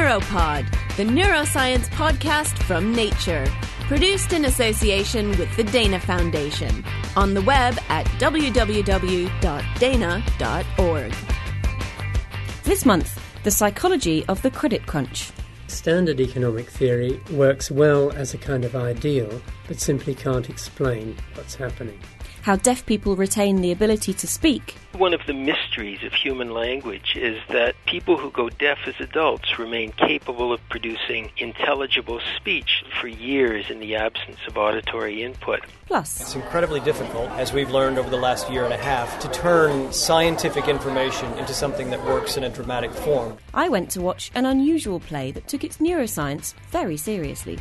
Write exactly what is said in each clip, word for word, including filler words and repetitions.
Neuropod, the neuroscience podcast from Nature. Produced in association with the Dana Foundation. On the web at w w w dot dana dot org. This month, the psychology of the credit crunch. Standard economic theory works well as a kind of ideal, but simply can't explain what's happening. How deaf people retain the ability to speak. One of the mysteries of human language is that people who go deaf as adults remain capable of producing intelligible speech for years in the absence of auditory input. Plus, it's incredibly difficult, as we've learned over the last year and a half, to turn scientific information into something that works in a dramatic form. I went to watch an unusual play that took its neuroscience very seriously.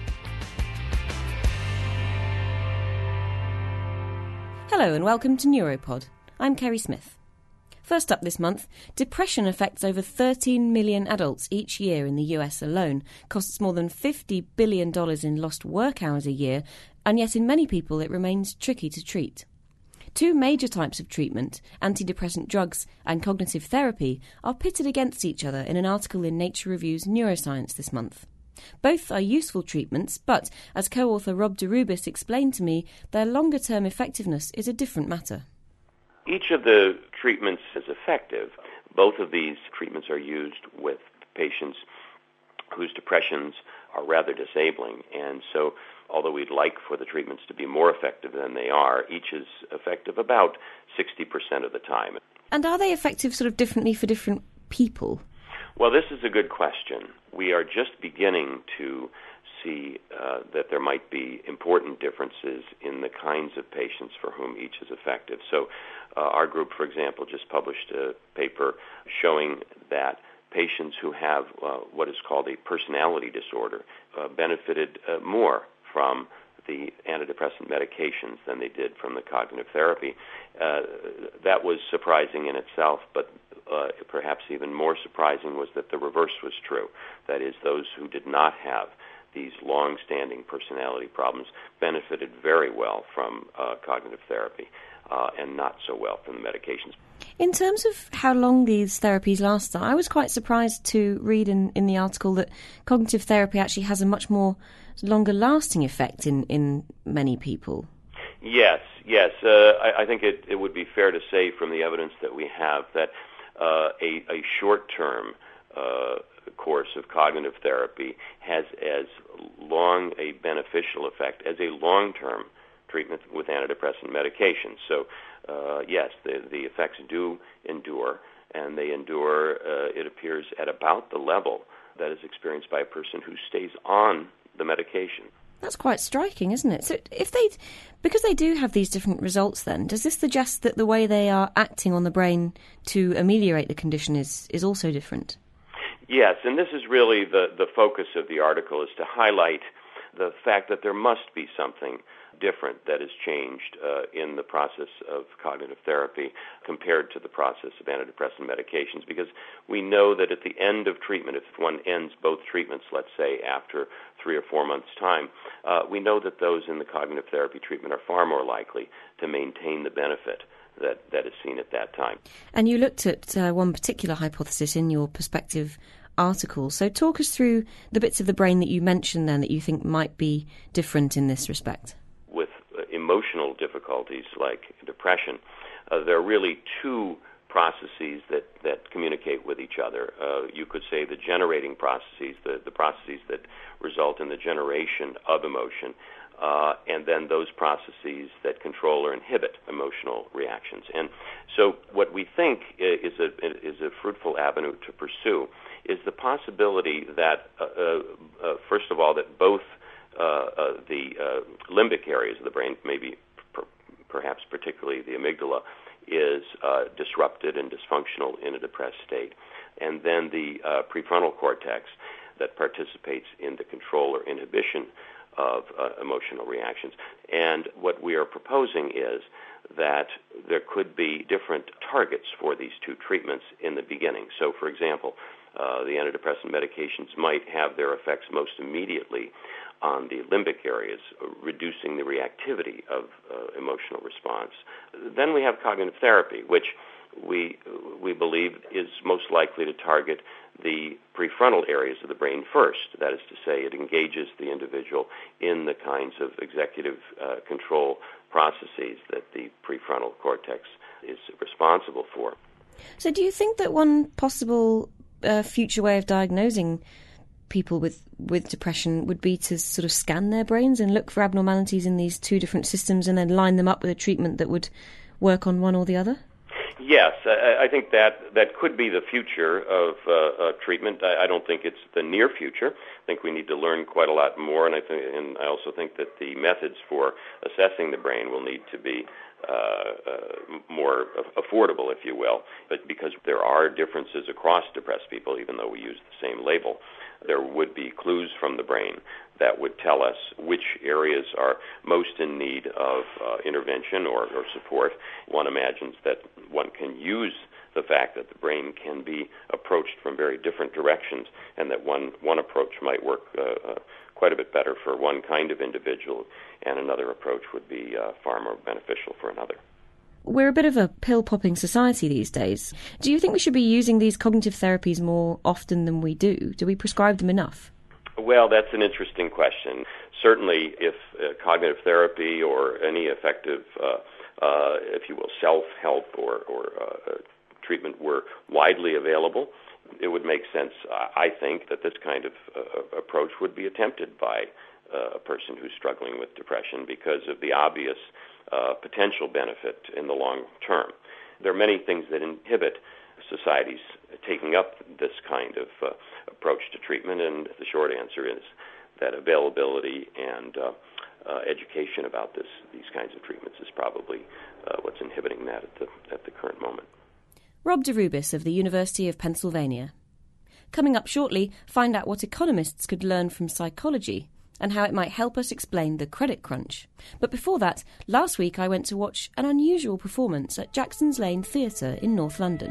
Hello and welcome to Neuropod. I'm Kerry Smith. First up this month, depression affects over thirteen million adults each year in the U S alone, costs more than fifty billion dollars in lost work hours a year, and yet in many people it remains tricky to treat. Two major types of treatment, antidepressant drugs and cognitive therapy, are pitted against each other in an article in Nature Review's Neuroscience this month. Both are useful treatments, but, as co-author Rob de Rubis explained to me, their longer-term effectiveness is a different matter. Each of the treatments is effective. Both of these treatments are used with patients whose depressions are rather disabling, and so although we'd like for the treatments to be more effective than they are, each is effective about sixty percent of the time. And are they effective sort of differently for different people? Well, this is a good question. We are just beginning to see uh, that there might be important differences in the kinds of patients for whom each is effective. So uh, our group, for example, just published a paper showing that patients who have uh, what is called a personality disorder uh, benefited uh, more from the antidepressant medications than they did from the cognitive therapy. Uh, that was surprising in itself, but uh, perhaps even more surprising was that the reverse was true. That is, those who did not have these long-standing personality problems benefited very well from uh, cognitive therapy uh, and not so well from the medications. In terms of how long these therapies last, I was quite surprised to read in, in the article that cognitive therapy actually has a much more longer-lasting effect in, in many people. Yes, yes. Uh, I, I think it, it would be fair to say from the evidence that we have that uh, a, a short-term uh, course of cognitive therapy has as long a beneficial effect as a long-term treatment with antidepressant medications. So, uh, yes, the, the effects do endure, and they endure, uh, it appears, at about the level that is experienced by a person who stays on the medication. That's quite striking, isn't it? So if they, because they do have these different results then, does this suggest that the way they are acting on the brain to ameliorate the condition is, is also different? Yes, and this is really the, the focus of the article, is to highlight the fact that there must be something different that has changed uh, in the process of cognitive therapy compared to the process of antidepressant medications, because we know that at the end of treatment, if one ends both treatments, let's say after three or four months' time, uh, we know that those in the cognitive therapy treatment are far more likely to maintain the benefit that, that is seen at that time. And you looked at uh, one particular hypothesis in your Perspective article. So talk us through the bits of the brain that you mentioned then that you think might be different in this respect. With uh, emotional difficulties like depression, uh, there are really two processes that, that communicate with each other. Uh, you could say the generating processes, the, the processes that result in the generation of emotion, uh, and then those processes that control or inhibit emotional reactions. And so what we think is a, is a fruitful avenue to pursue is the possibility that, uh, uh, first of all, that both uh, uh, the uh, limbic areas of the brain, maybe per- perhaps particularly the amygdala, is uh, disrupted and dysfunctional in a depressed state, and then the uh, prefrontal cortex that participates in the control or inhibition of uh, emotional reactions. And what we are proposing is that there could be different targets for these two treatments in the beginning. So, for example, Uh, the antidepressant medications might have their effects most immediately on the limbic areas, reducing the reactivity of uh, emotional response. Then we have cognitive therapy, which we we believe is most likely to target the prefrontal areas of the brain first. That is to say, it engages the individual in the kinds of executive uh, control processes that the prefrontal cortex is responsible for. So do you think that one possible uh, future way of diagnosing people with, with depression would be to sort of scan their brains and look for abnormalities in these two different systems and then line them up with a treatment that would work on one or the other? Yes, I, I think that that could be the future of uh, uh, treatment. I, I don't think it's the near future. I think we need to learn quite a lot more, and I think, and I also think that the methods for assessing the brain will need to be uh, uh, more affordable, if you will. But because there are differences across depressed people, even though we use the same label, there would be clues from the brain that would tell us which areas are most in need of uh, intervention or, or support. One imagines that one can use the fact that the brain can be approached from very different directions, and that one, one approach might work uh, uh, quite a bit better for one kind of individual, and another approach would be uh, far more beneficial for another. We're a bit of a pill-popping society these days. Do you think we should be using these cognitive therapies more often than we do? Do we prescribe them enough? Well, that's an interesting question. Certainly, if uh, cognitive therapy or any effective, uh, uh, if you will, self-help or, or uh, treatment were widely available, it would make sense, I think, that this kind of uh, approach would be attempted by uh, a person who's struggling with depression because of the obvious uh, potential benefit in the long term. There are many things that inhibit societies taking up this kind of uh, approach to treatment, and the short answer is that availability and uh, uh, education about this, these kinds of treatments is probably uh, what's inhibiting that at the, at the current moment. Rob DeRubis of the University of Pennsylvania. Coming up shortly, find out what economists could learn from psychology and how it might help us explain the credit crunch. But before that, last week I went to watch an unusual performance at Jackson's Lane Theatre in North London.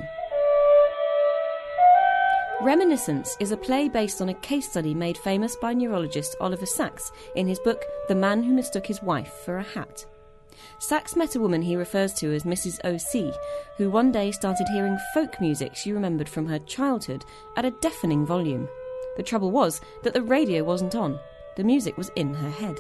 Reminiscence is a play based on a case study made famous by neurologist Oliver Sacks in his book The Man Who Mistook His Wife for a Hat. Sacks met a woman he refers to as Missus O C, who one day started hearing folk music she remembered from her childhood at a deafening volume. The trouble was that the radio wasn't on. The music was in her head.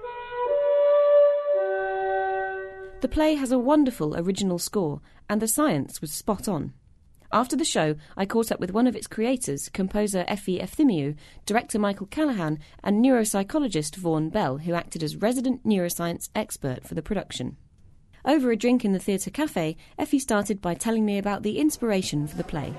The play has a wonderful original score, and the science was spot on. After the show, I caught up with one of its creators, composer Effie Efthymiou, director Michael Callahan, and neuropsychologist Vaughan Bell, who acted as resident neuroscience expert for the production. Over a drink in the theatre cafe, Effie started by telling me about the inspiration for the play.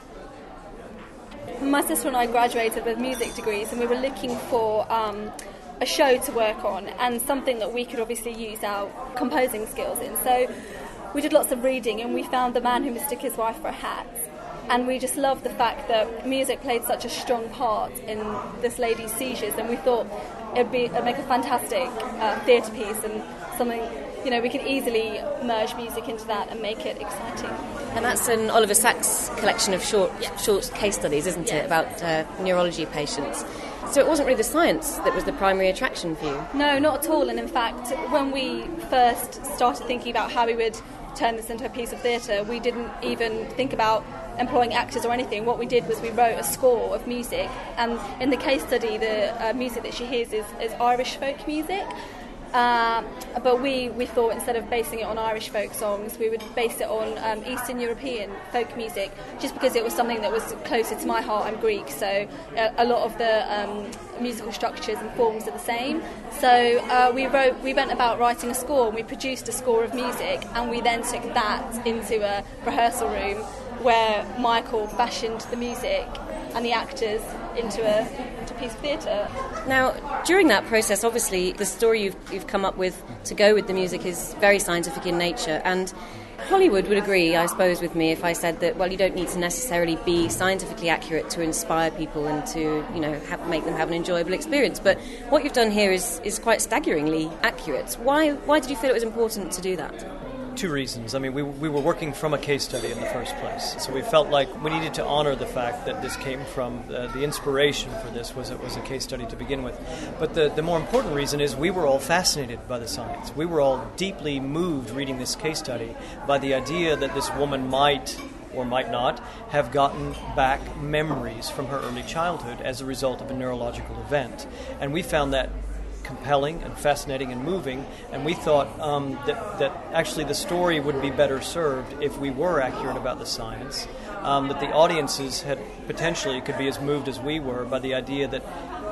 My sister and I graduated with music degrees, and we were looking for um, a show to work on and something that we could obviously use our composing skills in. So we did lots of reading, and we found The Man Who Mistook His Wife for a Hat. And we just loved the fact that music played such a strong part in this lady's seizures, and we thought it'd be it'd make a fantastic uh, theatre piece and something, you know, we could easily merge music into that and make it exciting. And that's an Oliver Sacks collection of short, yeah. short case studies, isn't yes. it, about uh, neurology patients? So it wasn't really the science that was the primary attraction for you? No, not at all. And in fact, when we first started thinking about how we would turn this into a piece of theatre, we didn't even think about employing actors or anything. What we did was we wrote a score of music, and in the case study the uh, music that she hears is, is Irish folk music. Uh, but we, we thought instead of basing it on Irish folk songs, we would base it on um, Eastern European folk music, just because it was something that was closer to my heart. I'm Greek, so a, a lot of the um, musical structures and forms are the same. So uh, we wrote, we went about writing a score, and we produced a score of music, and we then took that into a rehearsal room where Michael fashioned the music and the actors into a, into a piece of theatre. Now, during that process, obviously, the story you've, you've come up with to go with the music is very scientific in nature, and Hollywood would agree, I suppose, with me if I said that, well, you don't need to necessarily be scientifically accurate to inspire people and to, you know, have, make them have an enjoyable experience. But what you've done here is, is quite staggeringly accurate. Why, why did you feel it was important to do that? two reasons. I mean, we we were working from a case study in the first place, so we felt like we needed to honor the fact that this came from uh, the inspiration for this was it was a case study to begin with. But the the more important reason is we were all fascinated by the science. We were all deeply moved reading this case study by the idea that this woman might or might not have gotten back memories from her early childhood as a result of a neurological event, and we found that compelling and fascinating and moving, and we thought um, that, that actually the story would be better served if we were accurate about the science, um, that the audiences had potentially could be as moved as we were by the idea that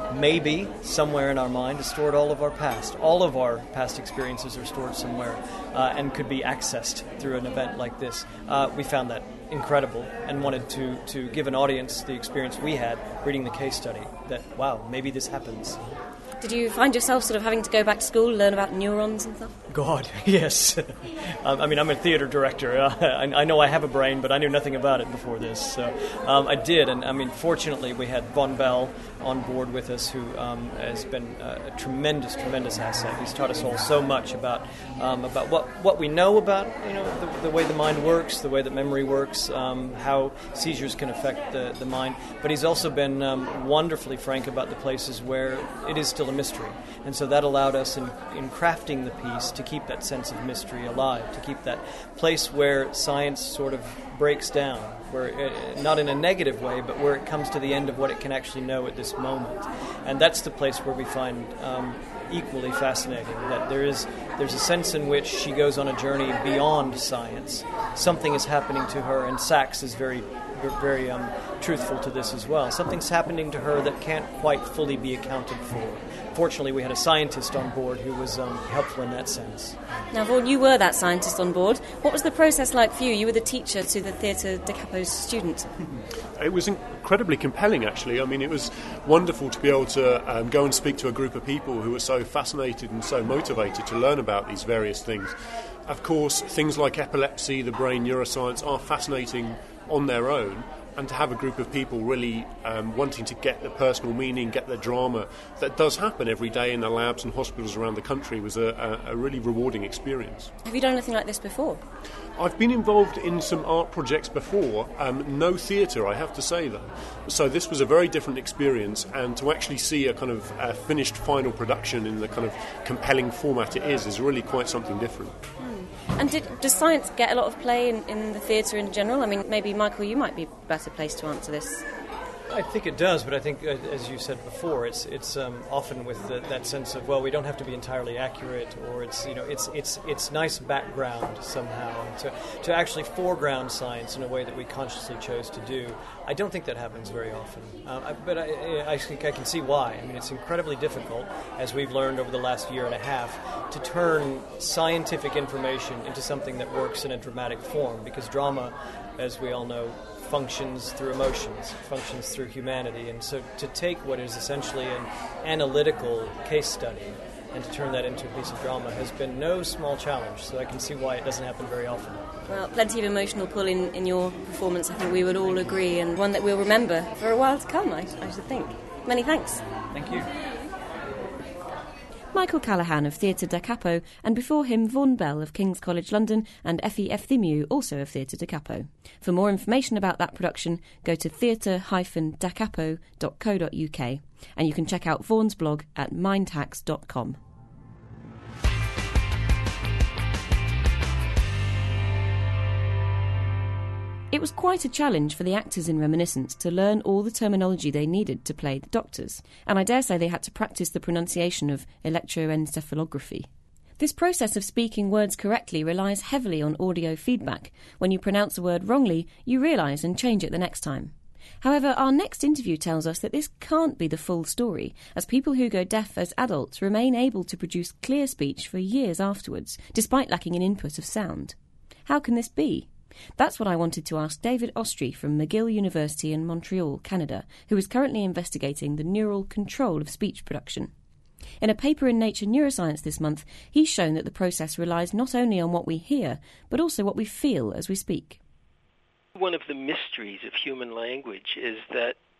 maybe somewhere in our mind is stored all of our past. All of our past experiences are stored somewhere uh, and could be accessed through an event like this. Uh, we found that incredible and wanted to, to give an audience the experience we had reading the case study, that, wow, maybe this happens. Did you find yourself sort of having to go back to school, learn about neurons and stuff? God, yes. um, I mean, I'm a theater director. Uh, I, I know I have a brain, but I knew nothing about it before this. So um, I did, and I mean, fortunately, we had Von Bell on board with us, who um, has been a tremendous, tremendous asset. He's taught us all so much about um, about what, what we know about, you know, the, the way the mind works, the way that memory works, um, how seizures can affect the, the mind. But he's also been um, wonderfully frank about the places where it is still a mystery. And so that allowed us in, in crafting the piece to keep that sense of mystery alive, to keep that place where science sort of breaks down, where it, not in a negative way, but where it comes to the end of what it can actually know at this moment. And that's the place where we find um, equally fascinating, that there is there's a sense in which she goes on a journey beyond science. Something is happening to her, and Sachs is very very um, truthful to this as well. Something's happening to her that can't quite fully be accounted for. Fortunately, we had a scientist on board who was um, helpful in that sense. Now, Vaughan, you were that scientist on board. What was the process like for you? You were the teacher to the Theatre Da Capo's student. It was incredibly compelling, actually. I mean, it was wonderful to be able to um, go and speak to a group of people who were so fascinated and so motivated to learn about these various things. Of course, things like epilepsy, the brain, neuroscience are fascinating on their own, and to have a group of people really um, wanting to get the personal meaning, get the drama that does happen every day in the labs and hospitals around the country was a, a, a really rewarding experience. Have you done anything like this before? I've been involved in some art projects before, um, no theatre, I have to say, though. So this was a very different experience, and to actually see a kind of uh, finished final production in the kind of compelling format it is, is really quite something different. Hmm. And did, does science get a lot of play in, in the theatre in general? I mean, maybe, Michael, you might be better placed to answer this. I think it does, but I think, uh, as you said before, it's it's um, often with the, that sense of, well, we don't have to be entirely accurate, or it's you know it's it's it's nice background somehow to to actually foreground science in a way that we consciously chose to do. I don't think that happens very often, uh, I, but I, I think I can see why. I mean, it's incredibly difficult, as we've learned over the last year and a half, to turn scientific information into something that works in a dramatic form, because drama, as we all know, functions through emotions, functions through humanity. And so to take what is essentially an analytical case study and to turn that into a piece of drama has been no small challenge. So I can see why it doesn't happen very often. Well, plenty of emotional pull in, in your performance, I think we would all agree, and one that we'll remember for a while to come, I, I should think. Many thanks. Thank you. Michael Callaghan of Theatre Da Capo, and before him Vaughan Bell of King's College London and Effie Efthimiou, also of Theatre Da Capo. For more information about that production, go to theatre dash da capo dot co dot uk, and you can check out Vaughan's blog at mindhacks dot com. It was quite a challenge for the actors in Reminiscence to learn all the terminology they needed to play the doctors, and I dare say they had to practice the pronunciation of electroencephalography. This process of speaking words correctly relies heavily on audio feedback. When you pronounce a word wrongly, you realise and change it the next time. However, our next interview tells us that this can't be the full story, as people who go deaf as adults remain able to produce clear speech for years afterwards, despite lacking an input of sound. How can this be? That's what I wanted to ask David Ostry from McGill University in Montreal, Canada, who is currently investigating the neural control of speech production. In a paper in Nature Neuroscience this month, he's shown that the process relies not only on what we hear, but also what we feel as we speak. One of the mysteries of human language is that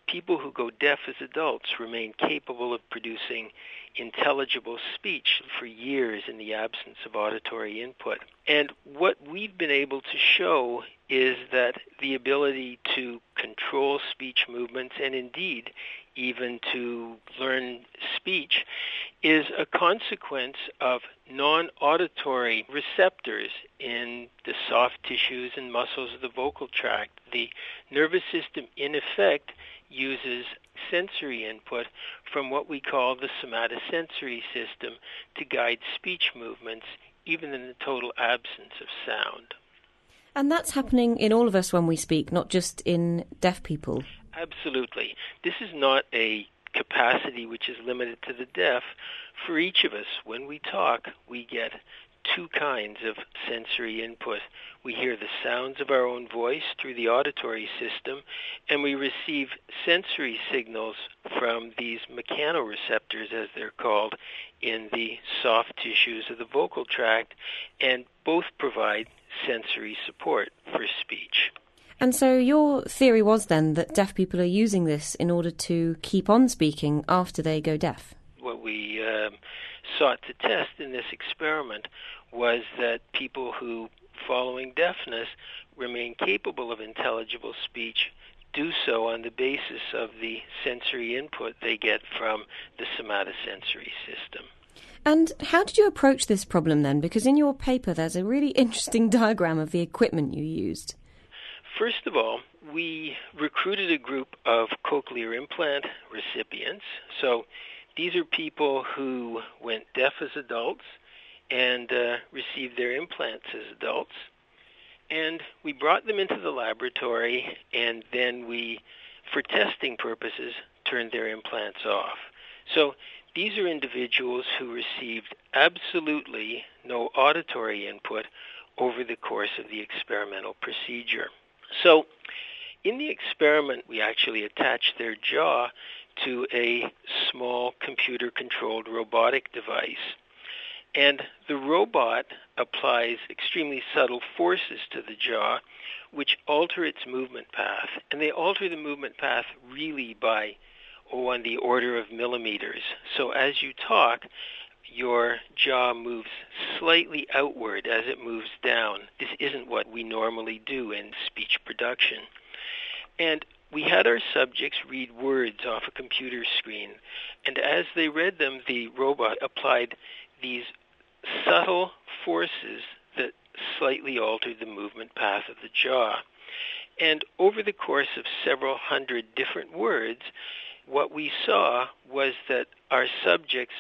people who go deaf as adults remain capable of producing intelligible speech for years in the absence of auditory input. And what we've been able to show is that the ability to control speech movements and indeed even to learn speech is a consequence of non-auditory receptors in the soft tissues and muscles of the vocal tract. The nervous system, in effect, uses sensory input from what we call the somatosensory system to guide speech movements, even in the total absence of sound. And that's happening in all of us when we speak, not just in deaf people. Absolutely. This is not a capacity which is limited to the deaf. For each of us, when we talk, we get two kinds of sensory input. We hear the sounds of our own voice through the auditory system, and we receive sensory signals from these mechanoreceptors, as they're called, in the soft tissues of the vocal tract, and both provide sensory support for speech. And so your theory was then that deaf people are using this in order to keep on speaking after they go deaf? What we um, sought to test in this experiment was that people who, following deafness, remain capable of intelligible speech do so on the basis of the sensory input they get from the somatosensory system. And how did you approach this problem then? Because in your paper there's a really interesting diagram of the equipment you used. First of all, we recruited a group of cochlear implant recipients. So these are people who went deaf as adults and uh, received their implants as adults. And we brought them into the laboratory, and then we, for testing purposes, turned their implants off. So these are individuals who received absolutely no auditory input over the course of the experimental procedure. So in the experiment, we actually attached their jaw to a small computer-controlled robotic device. And the robot applies extremely subtle forces to the jaw, which alter its movement path. And they alter the movement path really by, oh, on the order of millimeters. So as you talk, your jaw moves slightly outward as it moves down. This isn't what we normally do in speech production. And we had our subjects read words off a computer screen, and as they read them, the robot applied these subtle forces that slightly altered the movement path of the jaw. And over the course of several hundred different words, what we saw was that our subjects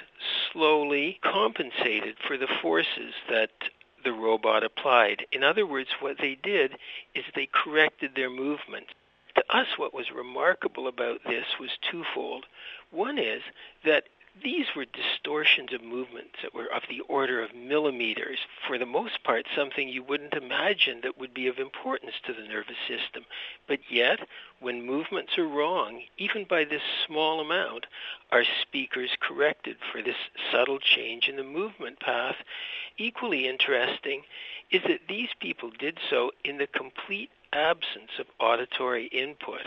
slowly compensated for the forces that the robot applied. In other words, what they did is they corrected their movement. To us, what was remarkable about this was twofold. One is that these were distortions of movements that were of the order of millimeters, for the most part something you wouldn't imagine that would be of importance to the nervous system. But yet, when movements are wrong, even by this small amount, our speakers corrected for this subtle change in the movement path. Equally interesting is that these people did so in the complete absence of auditory input.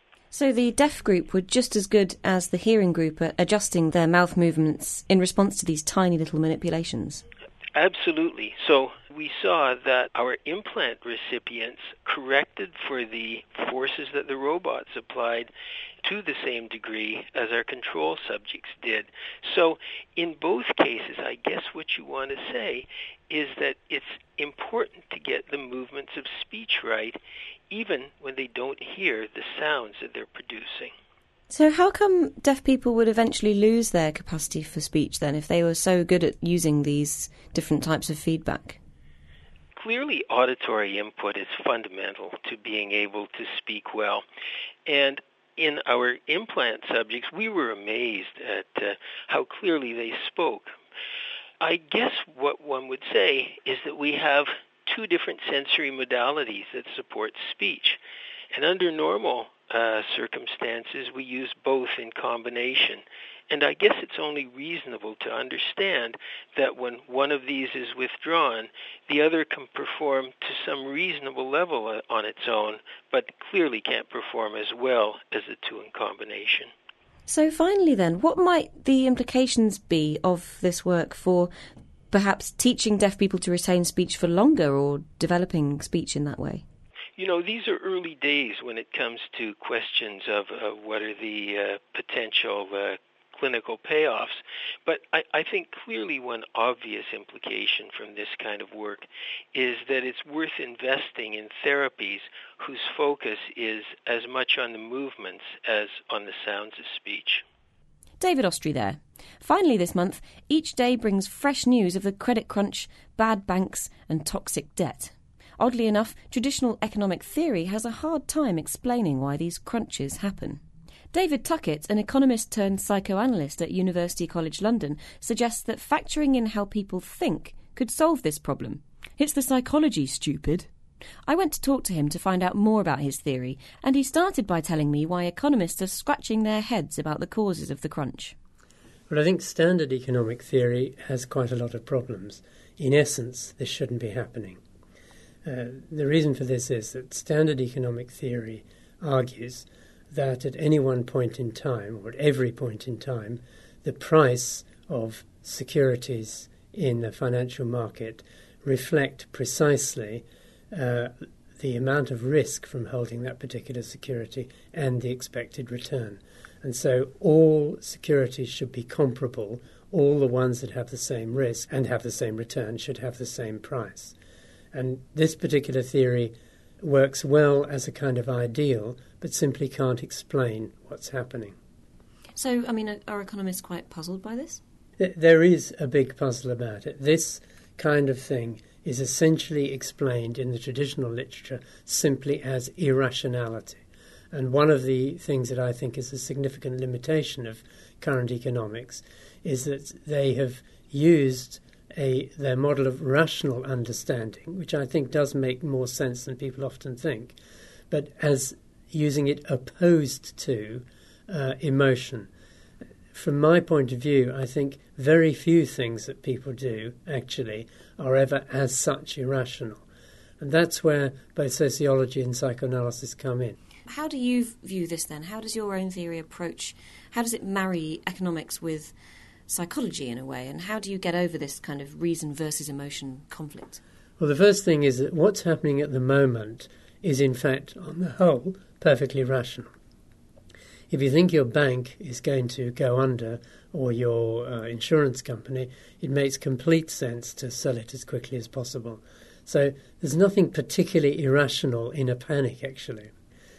So the deaf group were just as good as the hearing group at adjusting their mouth movements in response to these tiny little manipulations? Absolutely. So we saw that our implant recipients corrected for the forces that the robots applied to the same degree as our control subjects did. So in both cases, I guess what you want to say is that it's important to get the movements of speech right, even when they don't hear the sounds that they're producing. So how come deaf people would eventually lose their capacity for speech then, if they were so good at using these different types of feedback? Clearly, auditory input is fundamental to being able to speak well. And in our implant subjects, we were amazed at uh, how clearly they spoke. I guess what one would say is that we have two different sensory modalities that support speech. And under normal uh, circumstances, we use both in combination. And I guess it's only reasonable to understand that when one of these is withdrawn, the other can perform to some reasonable level on its own, but clearly can't perform as well as the two in combination. So finally then, what might the implications be of this work for perhaps teaching deaf people to retain speech for longer or developing speech in that way? You know, these are early days when it comes to questions of uh, what are the uh, potential uh, clinical payoffs. But I, I think clearly one obvious implication from this kind of work is that it's worth investing in therapies whose focus is as much on the movements as on the sounds of speech. David Ostry there. Finally this month, each day brings fresh news of the credit crunch, bad banks and toxic debt. Oddly enough, traditional economic theory has a hard time explaining why these crunches happen. David Tuckett, an economist turned psychoanalyst at University College London, suggests that factoring in how people think could solve this problem. It's the psychology, stupid. I went to talk to him to find out more about his theory, and he started by telling me why economists are scratching their heads about the causes of the crunch. Well, I think standard economic theory has quite a lot of problems. In essence, this shouldn't be happening. Uh, the reason for this is that standard economic theory argues that at any one point in time, or at every point in time, the price of securities in the financial market reflect precisely uh, the amount of risk from holding that particular security and the expected return. And so all securities should be comparable. All the ones that have the same risk and have the same return should have the same price. And this particular theory works well as a kind of ideal, but simply can't explain what's happening. So, I mean, are economists quite puzzled by this? There is a big puzzle about it. This kind of thing is essentially explained in the traditional literature simply as irrationality. And one of the things that I think is a significant limitation of current economics is that they have used A, their model of rational understanding, which I think does make more sense than people often think, but as using it opposed to uh, emotion. From my point of view, I think very few things that people do actually are ever as such irrational. And that's where both sociology and psychoanalysis come in. How do you view this then? How does your own theory approach, how does it marry economics with psychology in a way, and how do you get over this kind of reason versus emotion conflict? Well, the first thing is that what's happening at the moment is in fact, on the whole, perfectly rational. If you think your bank is going to go under or your uh, insurance company, it makes complete sense to sell it as quickly as possible. So there's nothing particularly irrational in a panic, actually.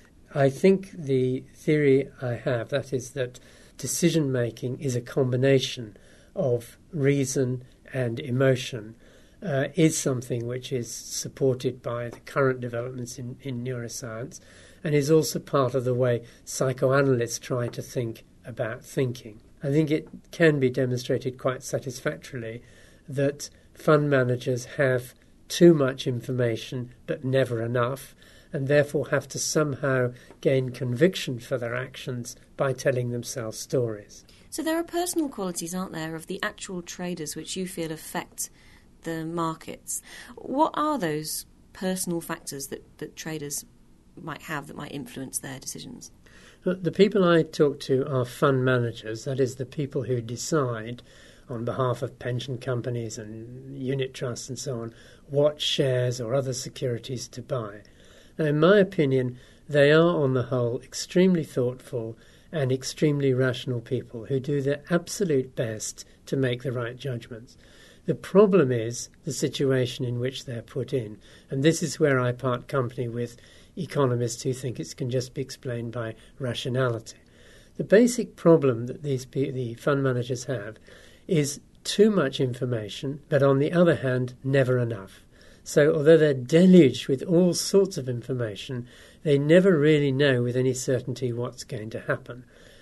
I think the theory I have, that is that decision-making is a combination of reason and emotion, uh, is something which is supported by the current developments in, in neuroscience and is also part of the way psychoanalysts try to think about thinking. I think it can be demonstrated quite satisfactorily that fund managers have too much information but never enough, and therefore have to somehow gain conviction for their actions by telling themselves stories. So there are personal qualities, aren't there, of the actual traders which you feel affect the markets. What are those personal factors that, that traders might have that might influence their decisions? The people I talk to are fund managers, that is, the people who decide on behalf of pension companies and unit trusts and so on what shares or other securities to buy. Now, in my opinion, they are, on the whole, extremely thoughtful and extremely rational people who do their absolute best to make the right judgments. The problem is the situation in which they're put in, and this is where I part company with economists who think it can just be explained by rationality. The basic problem that these the fund managers have is too much information, but on the other hand, never enough. So although they're deluged with all sorts of information, they never really know with any certainty what's going to happen.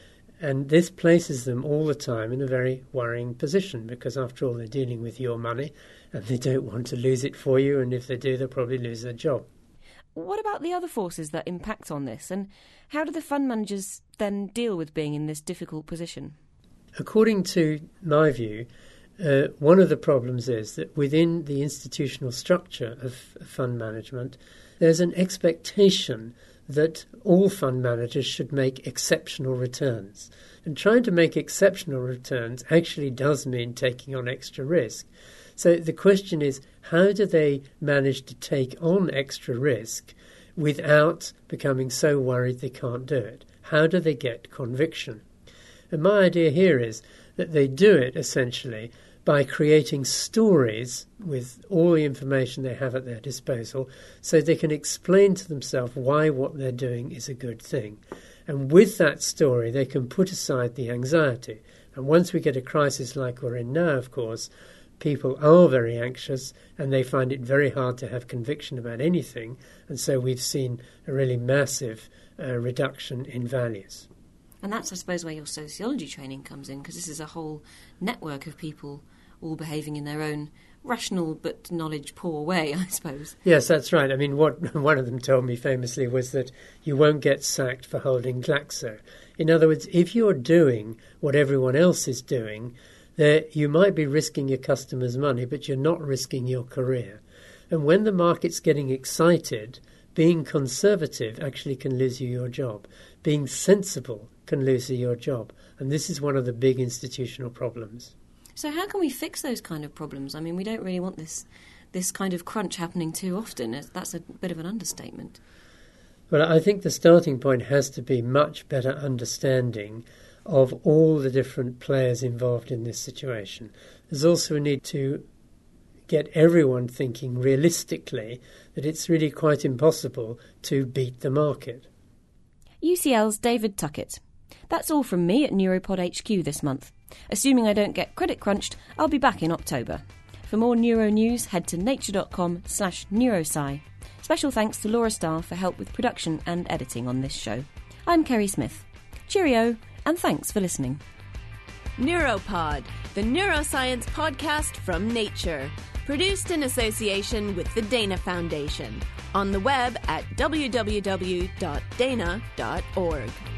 And this places them all the time in a very worrying position because, after all, they're dealing with your money and they don't want to lose it for you, and if they do, they'll probably lose their job. What about the other forces that impact on this, and how do the fund managers then deal with being in this difficult position? according to my view, uh, one of the problems is that within the institutional structure of fund management, there's an expectation that all fund managers should make exceptional returns. And trying to make exceptional returns actually does mean taking on extra risk. So the question is, how do they manage to take on extra risk without becoming so worried they can't do it? How do they get conviction? And my idea here is that they do it essentially by creating stories with all the information they have at their disposal so they can explain to themselves why what they're doing is a good thing. And with that story, they can put aside the anxiety. And once we get a crisis like we're in now, of course, people are very anxious and they find it very hard to have conviction about anything. And so we've seen a really massive uh, reduction in values. And that's, I suppose, where your sociology training comes in, because this is a whole network of people all behaving in their own rational but knowledge-poor way, I suppose. Yes, that's right. I mean, what one of them told me famously was that you won't get sacked for holding Glaxo. In other words, if you're doing what everyone else is doing, there you might be risking your customers' money, but you're not risking your career. And when the market's getting excited, being conservative actually can lose you your job. Being sensible can lose you your job. And this is one of the big institutional problems. So how can we fix those kind of problems? I mean, we don't really want this this kind of crunch happening too often. That's a bit of an understatement. Well, I think the starting point has to be much better understanding of all the different players involved in this situation. There's also a need to get everyone thinking realistically that it's really quite impossible to beat the market. U C L's David Tuckett. That's all from me at Neuropod H Q this month. Assuming I don't get credit crunched, I'll be back in October. For more neuro news, head to nature.com slash neurosci. Special thanks to Laura Starr for help with production and editing on this show. I'm Kerry Smith. Cheerio, and thanks for listening. Neuropod, the neuroscience podcast from Nature. Produced in association with the Dana Foundation. On the web at w w w dot dana dot org.